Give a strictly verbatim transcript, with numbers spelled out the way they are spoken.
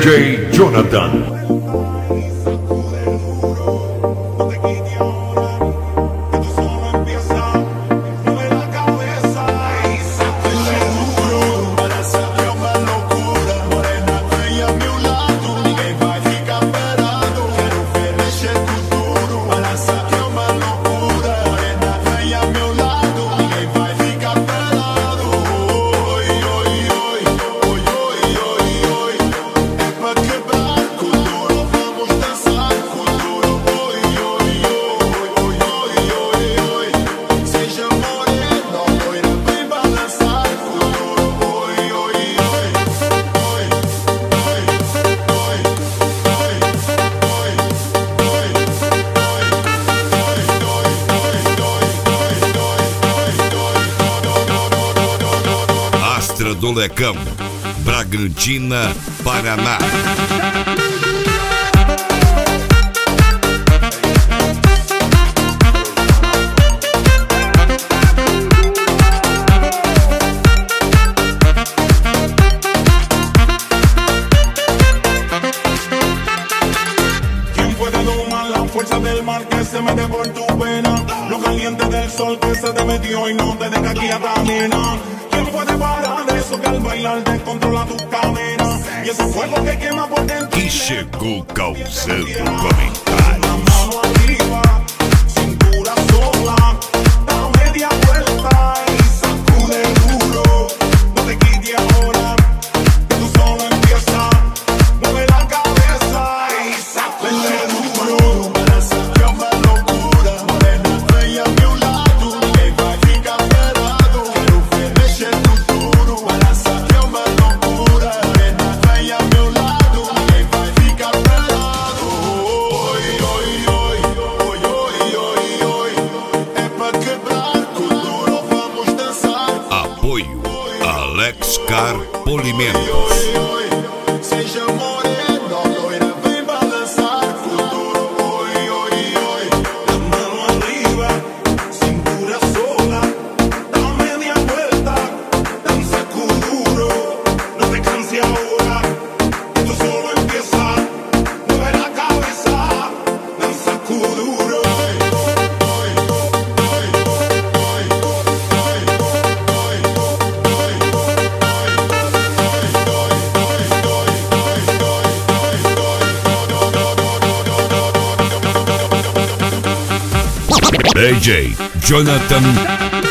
J Jonathan. Do Lecão, Bragantina, Paraná. ¿Quién puede domar la fuerza del mar que se mete por tu pena? Lo caliente del sol que se te metió y no te deja aquí a camina. ¿Quién puede parar eso que al bailar te controla tu cadera? Y ese fuego que quema por dentro. E chegou causando comentários. Mano arriba, cintura sola, da media vuelta y sacude duro. No te quites ahora, que tú solo empiezas. Mueve la cabeza y sacude duro. Para sacar más locura, morena bella a mi lado. Ninguém vai ficar parado. Quero ver mexer no duro. Para sacar más locura, morena bella a mi lado. Ninguém vai ficar parado. Oi, oi, oi, oi, oi, oi, oi. É pra quebrar com duro, vamos dançar. Apoio Alex Car Polimentos. Oi, oi, seja morena, loira, vem balançar com duro. Oi, oi, oi. La mano arriba, cintura sola, da media vuelta, danza con duro. No te canses ahora, esto solo empieza. Mueve la cabeza, danza con duro. D J Jonathan